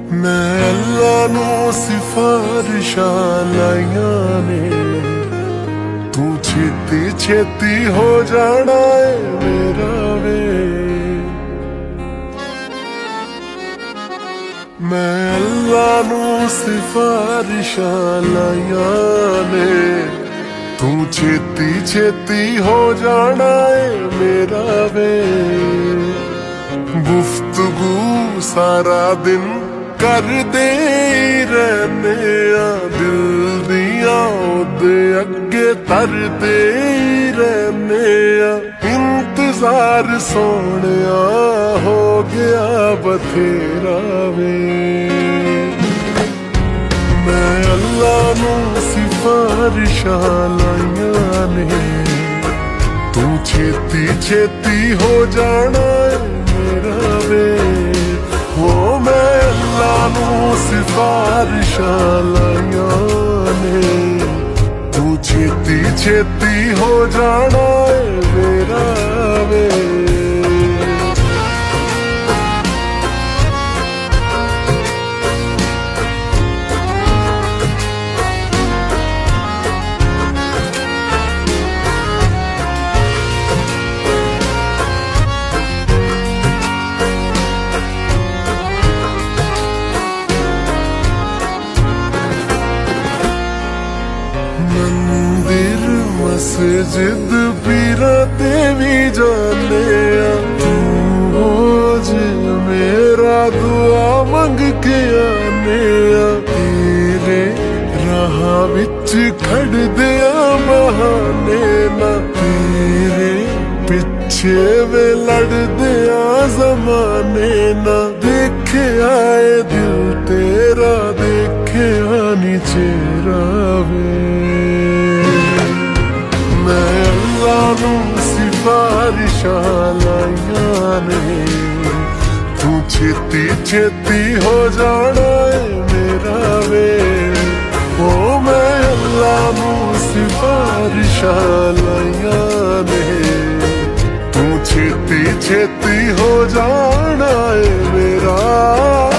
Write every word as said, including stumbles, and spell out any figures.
मैं अल्लाह नू सिफारिशां लाइयां ने, तू छेती छेती हो जाना है मेरा वे। मैं अल्लाह नू सिफारिशां लाइयां ने, तू छेती छेती हो जाना है मेरा वे। गुफ्तगू सारा दिन कर दे रहने आ, दिल दियां ओदे अगे तरदे रहने आ। इंतजार सोनिया हो गया बथेरा वे। मैं अल्लाह नू सिफारिशां लाइयां ने, तू छेती छेती हो जाना है मेरा वे। वो मैं अल्लाह नू सिफारिशां लाइयां ने, तू छेती छेती हो जाना है मेरा वे। मंदिर मस्जिद पीरा देवी जाने, तू हो जे मेरा दुआ मंग के आने। तेरे राह विच खड़ दिया बहाने ना, तेरे पिछे वे लड़ दिया जमाने ना। देखे आए दिल तेरा, देखे आनी चेहरा वे। मैं अल्लाह नू सिफारिशां लाइयां ने, तू छेती छेती हो जाना है मेरा वे। ओ मैं अल्लाह नू सिफारिशां लाइयां ने, तू छेती छेती हो जाना है मेरा।